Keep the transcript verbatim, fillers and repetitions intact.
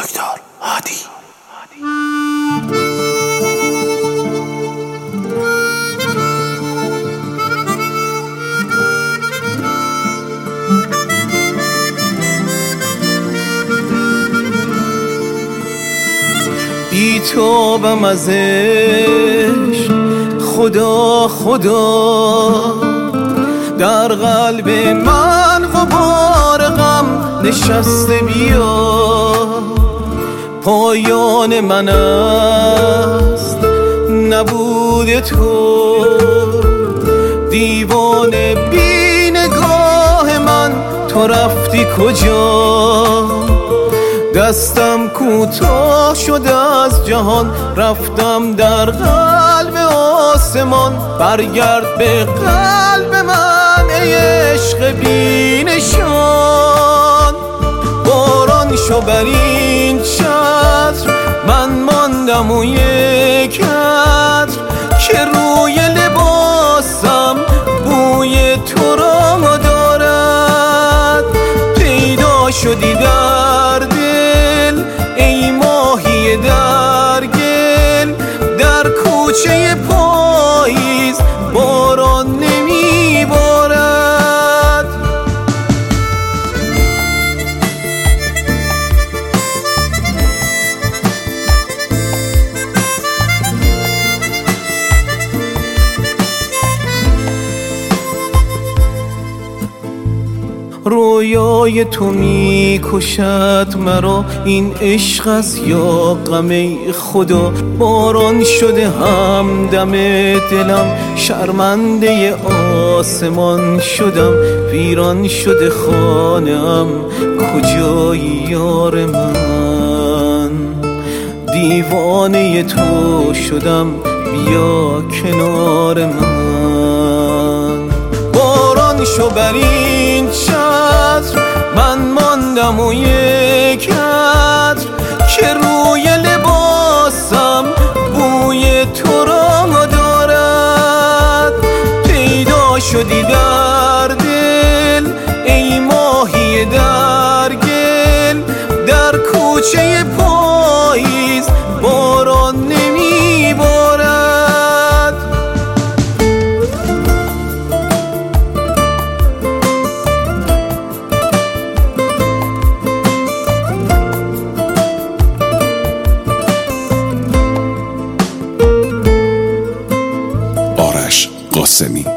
دکتر هادی. بیتابم ازش خدا خدا، در قلب من غبار غم نشسته بیا. پایان من است نبود تو، دیوانه بی نگاه من تو رفتی کجا؟ دستم کوتاه شده از جهان، رفتم در قلب آسمان. برگرد به قلب من ای عشق بی نشان. باران شو بر این چتر، من ماندم و یک عطر که روی لباسم بوی تو را دارد. پیدا شدی در دل ای ماهی در گل، در کوچه پاییز باران نمی بارد. رویای تو می کشد مرا، این عشق است یا غم ای خدا؟ باران شده همدم دلم، شرمنده آسمان شدم. ویران شده خانه‌ام، کجایی یار من؟ دیوانه تو شدم، بیا کنار من. باران شو بر این چتر، من ماندم و یک عطر که روی لباسم بوی تو را دارد. پیدا شدی در دل ای ماهی در گل، در کوچه پاییز باران نمی بارد. آرش قاسمی.